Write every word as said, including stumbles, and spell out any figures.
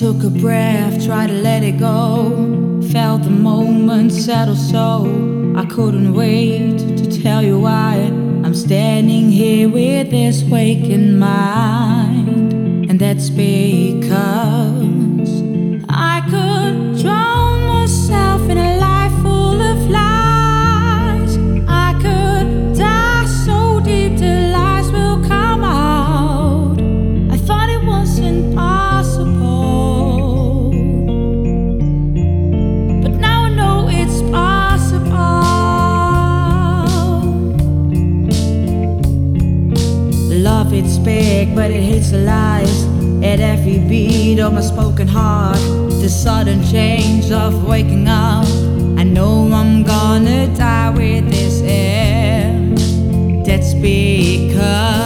took a breath, tried to let it go. Felt the moment settle so I couldn't wait to tell you why I'm standing here with this waking mind. And that's because I could drown myself in a life full of lies. I could die so deep till lies will come out. I thought it was impossible, but now I know it's possible. Love, it's big, but it hates the lies. At every beat of my spoken heart, the sudden change of waking up, I know I'm gonna die with this air. That's because